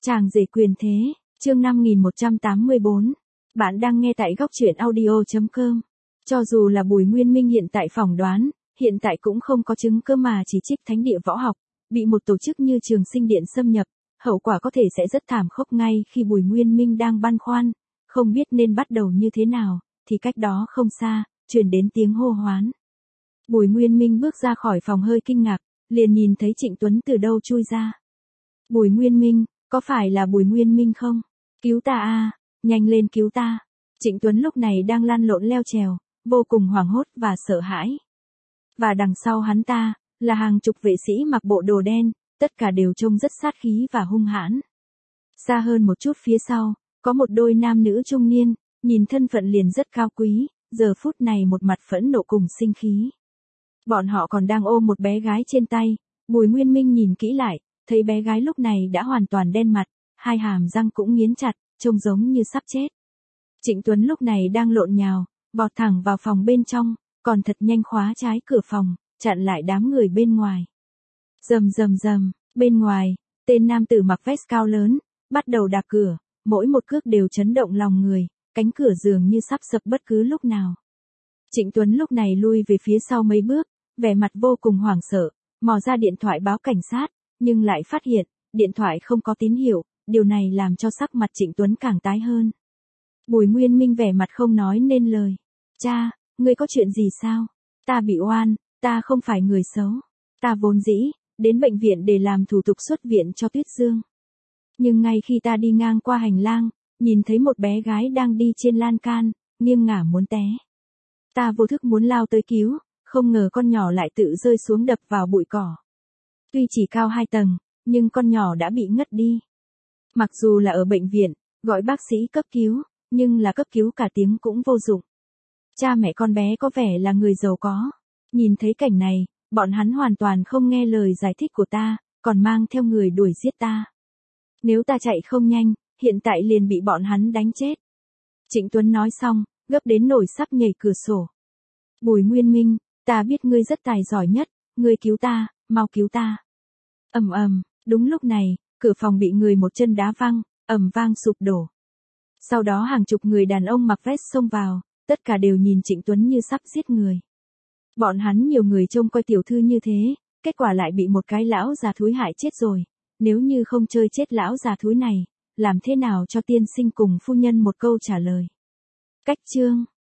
Chàng rể quyền thế, chương 5184. Bạn đang nghe tại góc truyện audio.com. Cho dù là Bùi Nguyên Minh hiện tại phỏng đoán, hiện tại cũng không có chứng cơ mà chỉ trích thánh địa võ học, bị một tổ chức như Trường Sinh Điện xâm nhập, hậu quả có thể sẽ rất thảm khốc. Ngay khi Bùi Nguyên Minh đang băn khoăn, không biết nên bắt đầu như thế nào, thì cách đó không xa, truyền đến tiếng hô hoán. Bùi Nguyên Minh bước ra khỏi phòng hơi kinh ngạc, liền nhìn thấy Trịnh Tuấn từ đâu chui ra. Bùi Nguyên Minh, có phải là Bùi Nguyên Minh không? Cứu ta a, nhanh lên cứu ta. Trịnh Tuấn lúc này đang lăn lộn leo trèo, vô cùng hoảng hốt và sợ hãi. Và đằng sau hắn ta, là hàng chục vệ sĩ mặc bộ đồ đen, tất cả đều trông rất sát khí và hung hãn. Xa hơn một chút phía sau, có một đôi nam nữ trung niên, nhìn thân phận liền rất cao quý, giờ phút này một mặt phẫn nộ cùng sinh khí. Bọn họ còn đang ôm một bé gái trên tay, Bùi Nguyên Minh nhìn kỹ lại, thấy bé gái lúc này đã hoàn toàn đen mặt, hai hàm răng cũng nghiến chặt, trông giống như sắp chết. Trịnh Tuấn lúc này đang lộn nhào, vọt thẳng vào phòng bên trong, còn thật nhanh khóa trái cửa phòng, chặn lại đám người bên ngoài. Rầm rầm rầm, bên ngoài, tên nam tử mặc vest cao lớn, bắt đầu đạp cửa, mỗi một cước đều chấn động lòng người, cánh cửa dường như sắp sập bất cứ lúc nào. Trịnh Tuấn lúc này lui về phía sau mấy bước, vẻ mặt vô cùng hoảng sợ, mò ra điện thoại báo cảnh sát, nhưng lại phát hiện, điện thoại không có tín hiệu, điều này làm cho sắc mặt Trịnh Tuấn càng tái hơn. Bùi Nguyên Minh vẻ mặt không nói nên lời. Cha, ngươi có chuyện gì sao? Ta bị oan, ta không phải người xấu. Ta vốn dĩ, đến bệnh viện để làm thủ tục xuất viện cho Tuyết Dương. Nhưng ngay khi ta đi ngang qua hành lang, nhìn thấy một bé gái đang đi trên lan can, nghiêng ngả muốn té. Ta vô thức muốn lao tới cứu, không ngờ con nhỏ lại tự rơi xuống đập vào bụi cỏ. Tuy chỉ cao 2 tầng, nhưng con nhỏ đã bị ngất đi. Mặc dù là ở bệnh viện, gọi bác sĩ cấp cứu, nhưng là cấp cứu cả tiếng cũng vô dụng. Cha mẹ con bé có vẻ là người giàu có. Nhìn thấy cảnh này, bọn hắn hoàn toàn không nghe lời giải thích của ta, còn mang theo người đuổi giết ta. Nếu ta chạy không nhanh, hiện tại liền bị bọn hắn đánh chết. Trịnh Tuấn nói xong, gấp đến nỗi sắp nhảy cửa sổ. Bùi Nguyên Minh, ta biết ngươi rất tài giỏi nhất, ngươi cứu ta, mau cứu ta. Ầm ầm, đúng lúc này, cửa phòng bị người một chân đá văng, ầm vang sụp đổ. Sau đó hàng chục người đàn ông mặc vest xông vào, tất cả đều nhìn Trịnh Tuấn như sắp giết người. Bọn hắn nhiều người trông coi tiểu thư như thế, kết quả lại bị một cái lão già thúi hại chết rồi. Nếu như không chơi chết lão già thúi này, làm thế nào cho tiên sinh cùng phu nhân một câu trả lời. Cách chương